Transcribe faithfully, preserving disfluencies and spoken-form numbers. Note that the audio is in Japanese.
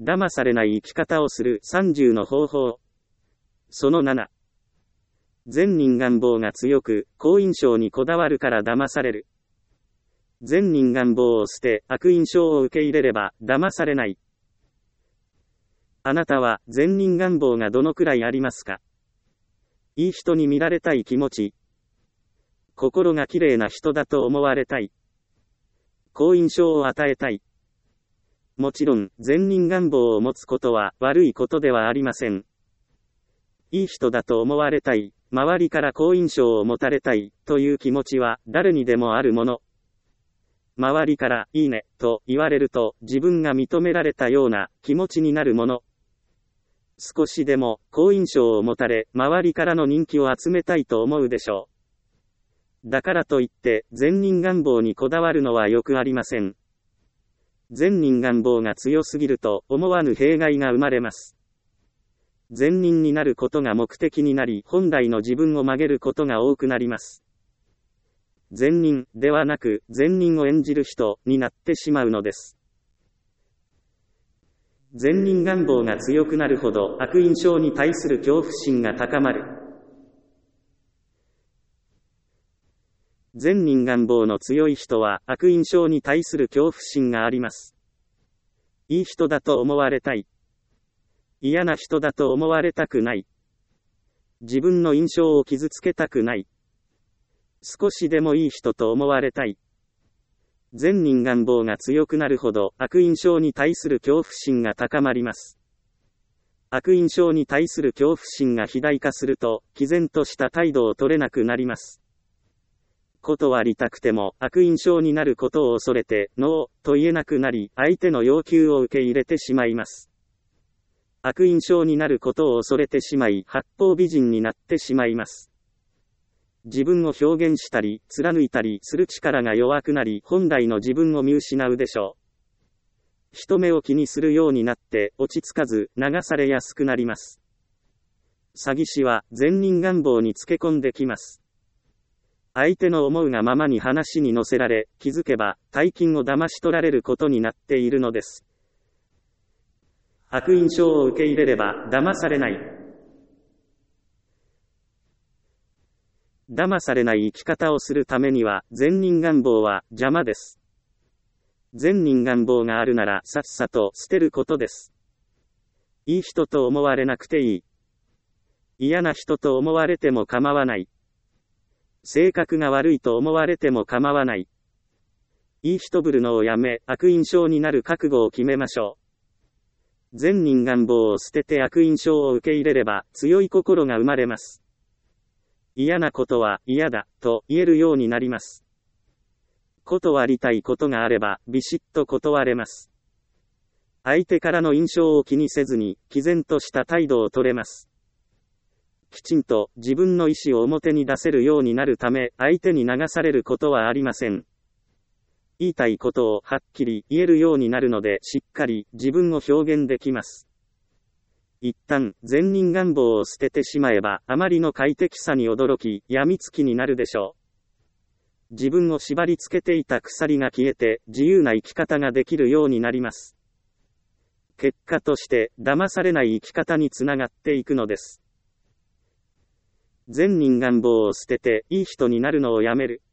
騙されない生き方をするさんじゅうの方法。そのなな。善人願望が強く、好印象にこだわるから騙される。善人願望を捨て、悪印象を受け入れれば、騙されない。あなたは、善人願望がどのくらいありますか？いい人に見られたい気持ち。心がきれいな人だと思われたい。好印象を与えたい。もちろん、善人願望を持つことは悪いことではありません。いい人だと思われたい、周りから好印象を持たれたい、という気持ちは誰にでもあるもの。周りからいいね、と言われると自分が認められたような気持ちになるもの。少しでも好印象を持たれ、周りからの人気を集めたいと思うでしょう。だからといって、善人願望にこだわるのはよくありません。善人願望が強すぎると思わぬ弊害が生まれます。善人になることが目的になり、本来の自分を曲げることが多くなります。善人ではなく、善人を演じる人になってしまうのです。善人願望が強くなるほど悪印象に対する恐怖心が高まる。善人願望の強い人は悪印象に対する恐怖心があります。いい人だと思われたい。嫌な人だと思われたくない。自分の印象を傷つけたくない。少しでもいい人と思われたい。善人願望が強くなるほど悪印象に対する恐怖心が高まります。悪印象に対する恐怖心が肥大化すると、毅然とした態度を取れなくなります。断りたくても悪印象になることを恐れて、ノーと言えなくなり、相手の要求を受け入れてしまいます。悪印象になることを恐れてしまい、八方美人になってしまいます。自分を表現したり、貫いたりする力が弱くなり、本来の自分を見失うでしょう。人目を気にするようになって、落ち着かず、流されやすくなります。詐欺師は、善人願望につけ込んできます。相手の思うがままに話に乗せられ、気づけば、大金を騙し取られることになっているのです。悪印象を受け入れれば、騙されない。騙されない生き方をするためには、善人願望は邪魔です。善人願望があるなら、さっさと捨てることです。いい人と思われなくていい。嫌な人と思われても構わない。性格が悪いと思われても構わない。いい人ぶるのをやめ、悪印象になる覚悟を決めましょう。善人願望を捨てて悪印象を受け入れれば、強い心が生まれます。嫌なことは嫌だと言えるようになります。断りたいことがあれば、ビシッと断れます。相手からの印象を気にせずに、毅然とした態度を取れます。きちんと自分の意思を表に出せるようになるため、相手に流されることはありません。言いたいことをはっきり言えるようになるので、しっかり自分を表現できます。一旦、善人願望を捨ててしまえば、あまりの快適さに驚き、病みつきになるでしょう。自分を縛り付けていた鎖が消えて、自由な生き方ができるようになります。結果として、騙されない生き方につながっていくのです。善人願望を捨てて、いい人になるのをやめる。